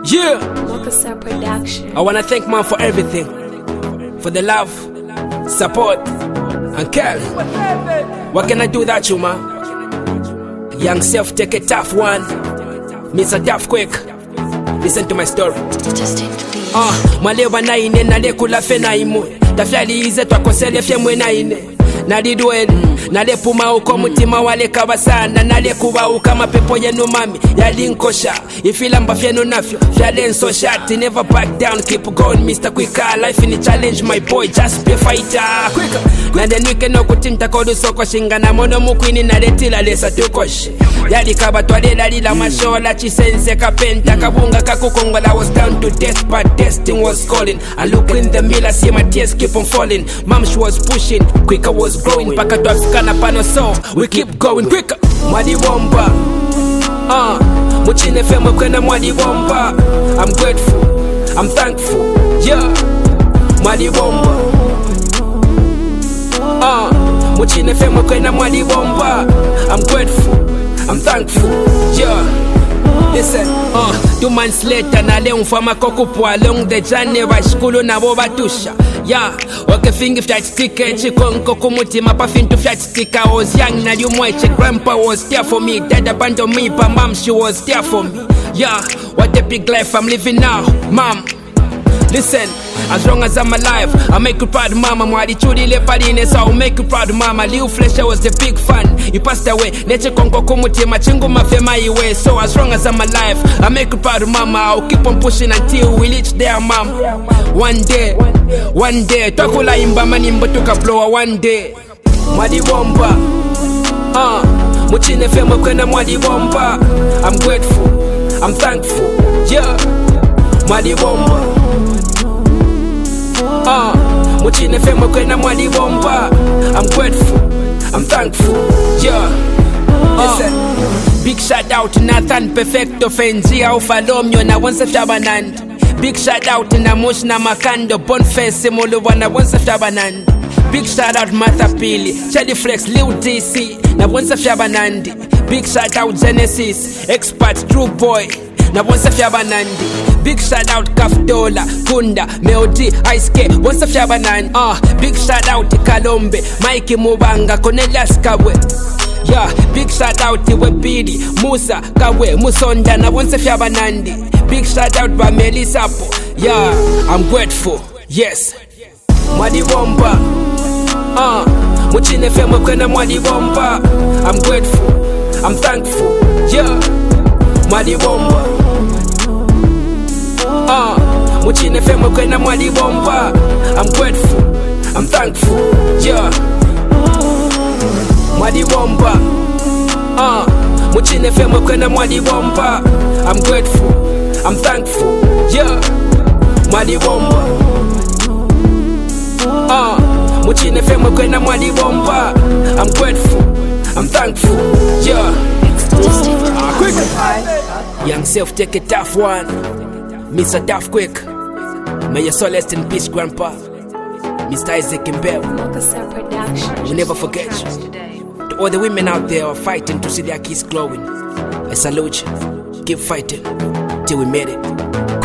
Yeah. Mokasa Production. I wanna thank man for everything, for the love, support, and care. What can I do without you, man? Young self, take a tough one. Mr. Tough quick. Listen to my story. Mwalewa naine nalekula fe naimu tafyali ize twakosele fye mwe naine nalidwenu nalepuma uko mutima walekaba sana nalekuba uka mapepo yenu mami yalinkosha ifilamba fyenu nafyo fyalenso shati never back down keep going Mr. Quicker life in a challenge my boy just be a fighter quicker na then we can okutinta kodu soko shinga na mono mukwini naletila lesa tukoshe yalikaba twalela lila mashola chisense kapenta kabunga kakukongola was down to death but testing was calling I look in the mirror see my tears keep on falling mom she was pushing Quicker was growing paka twafikana pano so we keep going quicker mwadi bomba muchine femo kwena mwadi bomba I'm grateful I'm thankful yeah mwadi bomba muchine femo kwena mwadi bomba I'm grateful I'm thankful yeah listen 2 months later nale umfama kokupwa along the journey bashikulu nabo batusha yeah okay finger flight ticket chikonko kumutima pa fintu flight sticker I was young na you mweche grandpa was there for me dad abandoned me but mom she was there for me yeah what a big life I'm living now mom listen as long as I'm alive I'll make you proud mama mwadi chudi le padine so I'll make you proud mama Liu Fletcher was the big fan he passed away neche konko kumutima chingu mafema iwe so as long as I'm alive I'll make you proud mama I'll keep on pushing until we reach there mom one day twakula imba manimbo tukablowa one day mwadi bomba muchine femo kwena mwadi bomba I'm grateful I'm thankful yeah mwadi bomba muchine femo kwena mwadi bomba I'm grateful I'm thankful yeah big shout out to Nathan Perfecto Fenzia ufalomyo na wonse fyabanandi big shout out na Mosh na Makando Bonface Molo na wonse fyabanandi big shout out Martha Pili Charlie Flex Lil DC na wonse fyabanandi big shout out Genesis Expert True Boy na wonse fyabanandi big shout out Kafdola Kunda Melody Ice K wonse fyabanandi big shout out Kalombe Mike Mubanga Cornelius Kabwe yeah big shout out Webidi Musa Kawe Musonda na wonse fyabanandi big shout out by Melisapo yeah I'm grateful yes mwadi bomba muchine femo kwena mwadi bomba I'm grateful I'm thankful yeah mwadi bomba muchine femo kwena mwadi bomba I'm grateful I'm thankful yeah mwadi bomba muchine femo kwena mwadi bomba I'm grateful I'm thankful yeah mwadi bomba muchine femo kwena mwadi bomba I'm grateful I'm thankful yeah quick young self take a tough one Mr. Tough quick may your soul rest in peace grandpa Mr. Isaac Mbeo Mokasa Production. we'll never forget you to all the women out there who are fighting to see their kids glowing I salute you keep fighting till we made it